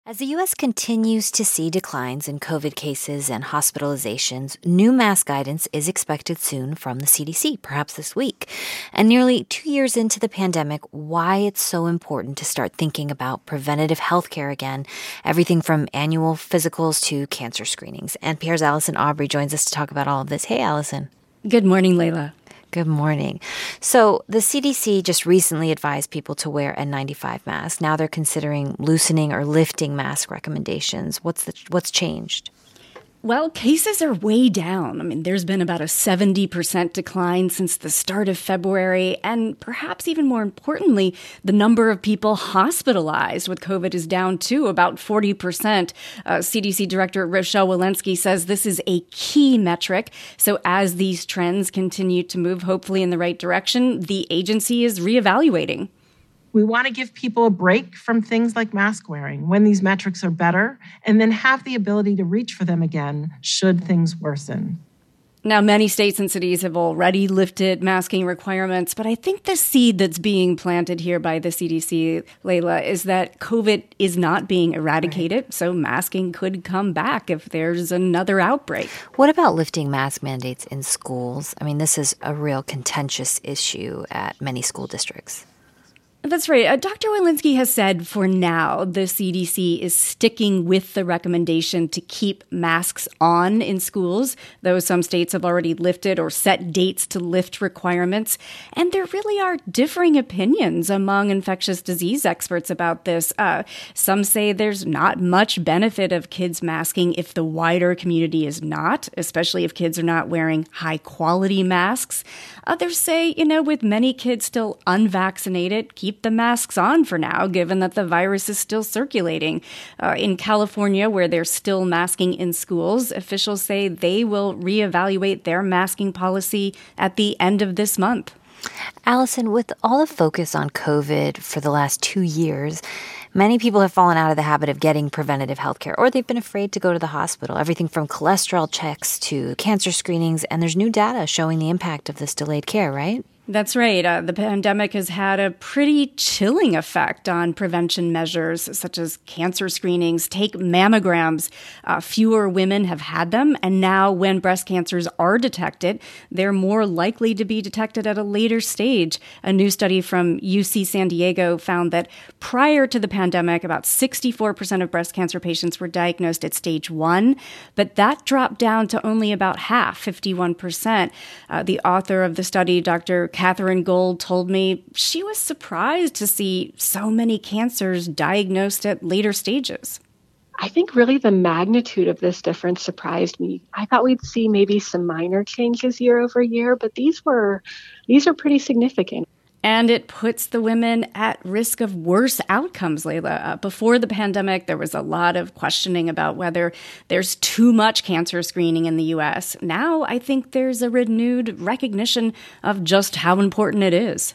As the U.S. continues to see declines in COVID cases and hospitalizations, new mask guidance is expected soon from the CDC, perhaps this week. And nearly 2 years into the pandemic, why it's so important to start thinking about preventative healthcare again, everything from annual physicals to cancer screenings. NPR's Allison Aubrey joins us to talk about all of this. Hey, Allison. Good morning, Layla. Good morning. So the CDC just recently advised people to wear N95 masks. Now they're considering loosening or lifting mask recommendations. What's changed? Well, cases are way down. I mean, there's been about a 70% decline since the start of February. And perhaps even more importantly, the number of people hospitalized with COVID is down too, about 40%. CDC Director Rochelle Walensky says this is a key metric. So as these trends continue to move hopefully in the right direction, the agency is reevaluating. We want to give people a break from things like mask wearing when these metrics are better, and then have the ability to reach for them again should things worsen. Now, many states and cities have already lifted masking requirements, but I think the seed that's being planted here by the CDC, Layla, is that COVID is not being eradicated, right. So masking could come back if there's another outbreak. What about lifting mask mandates in schools? I mean, this is a real contentious issue at many school districts. That's right. Dr. Walensky has said for now, the CDC is sticking with the recommendation to keep masks on in schools, though some states have already lifted or set dates to lift requirements. And there really are differing opinions among infectious disease experts about this. Some say there's not much benefit of kids masking if the wider community is not, especially if kids are not wearing high-quality masks. Others say, with many kids still unvaccinated, keep the masks on for now, given that the virus is still circulating. In California, where they're still masking in schools, officials say they will reevaluate their masking policy at the end of this month. Allison, with all the focus on COVID for the last 2 years, many people have fallen out of the habit of getting preventative health care, or they've been afraid to go to the hospital, everything from cholesterol checks to cancer screenings, and there's new data showing the impact of this delayed care, right? That's right. The pandemic has had a pretty chilling effect on prevention measures such as cancer screenings. Take mammograms. Fewer women have had them, and now when breast cancers are detected, they're more likely to be detected at a later stage. A new study from UC San Diego found that prior to the pandemic, about 64% of breast cancer patients were diagnosed at stage 1, but that dropped down to only about half, 51%. The author of the study, Dr. Catherine Gold, told me she was surprised to see so many cancers diagnosed at later stages. I think really the magnitude of this difference surprised me. I thought we'd see maybe some minor changes year over year, but these are pretty significant. And it puts the women at risk of worse outcomes, Layla. Before the pandemic, there was a lot of questioning about whether there's too much cancer screening in the U.S. Now, I think there's a renewed recognition of just how important it is.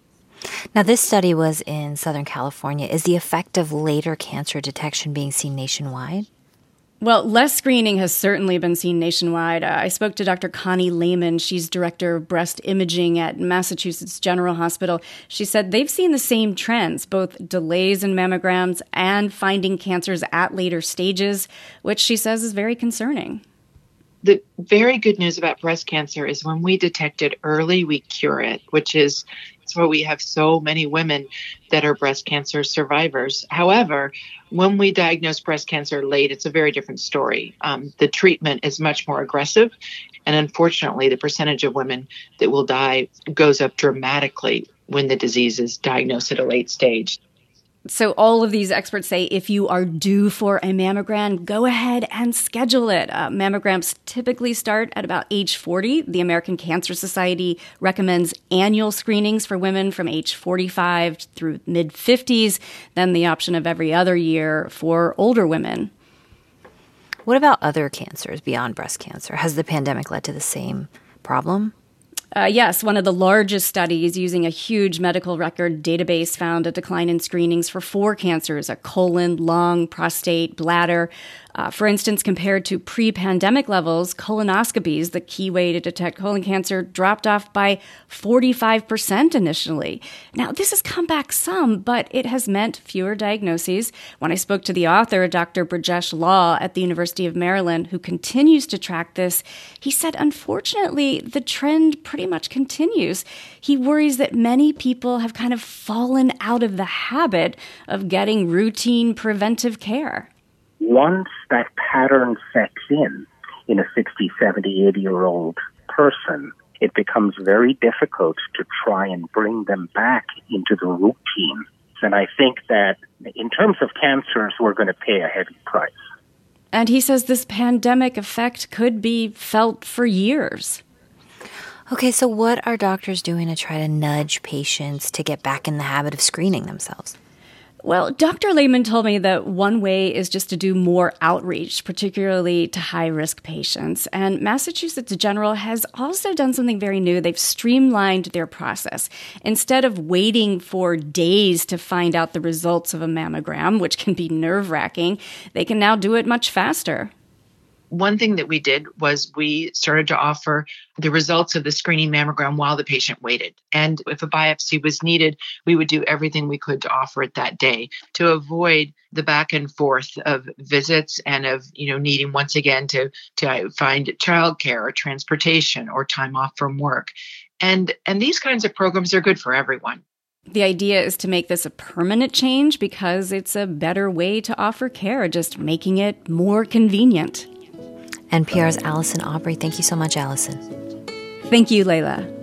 Now, this study was in Southern California. Is the effect of later cancer detection being seen nationwide? Well, less screening has certainly been seen nationwide. I spoke to Dr. Connie Lehman. She's director of breast imaging at Massachusetts General Hospital. She said they've seen the same trends, both delays in mammograms and finding cancers at later stages, which she says is very concerning. The very good news about breast cancer is when we detect it early, we cure it, which is why we have so many women that are breast cancer survivors. However, when we diagnose breast cancer late, it's a very different story. The treatment is much more aggressive. And unfortunately, the percentage of women that will die goes up dramatically when the disease is diagnosed at a late stage. So all of these experts say if you are due for a mammogram, go ahead and schedule it. Mammograms typically start at about age 40. The American Cancer Society recommends annual screenings for women from age 45 through mid-50s, then the option of every other year for older women. What about other cancers beyond breast cancer? Has the pandemic led to the same problem? Yes, one of the largest studies using a huge medical record database found a decline in screenings for 4 cancers, colon, lung, prostate, bladder. For instance, compared to pre-pandemic levels, colonoscopies, the key way to detect colon cancer, dropped off by 45% initially. Now, this has come back some, but it has meant fewer diagnoses. When I spoke to the author, Dr. Brajesh Law at the University of Maryland, who continues to track this, he said, unfortunately, the trend pretty much continues. He worries that many people have kind of fallen out of the habit of getting routine preventive care. Once that pattern sets in a 60, 70, 80-year-old person, it becomes very difficult to try and bring them back into the routine. And I think that in terms of cancers, we're going to pay a heavy price. And he says this pandemic effect could be felt for years. Okay, so what are doctors doing to try to nudge patients to get back in the habit of screening themselves? Well, Dr. Lehman told me that one way is just to do more outreach, particularly to high-risk patients. And Massachusetts General has also done something very new. They've streamlined their process. Instead of waiting for days to find out the results of a mammogram, which can be nerve-wracking, they can now do it much faster. One thing that we did was we started to offer the results of the screening mammogram while the patient waited. And if a biopsy was needed, we would do everything we could to offer it that day to avoid the back and forth of visits and of, needing once again to find childcare or transportation or time off from work. And these kinds of programs are good for everyone. The idea is to make this a permanent change because it's a better way to offer care, just making it more convenient. NPR's Allison Aubrey. Thank you so much, Allison. Thank you, Layla.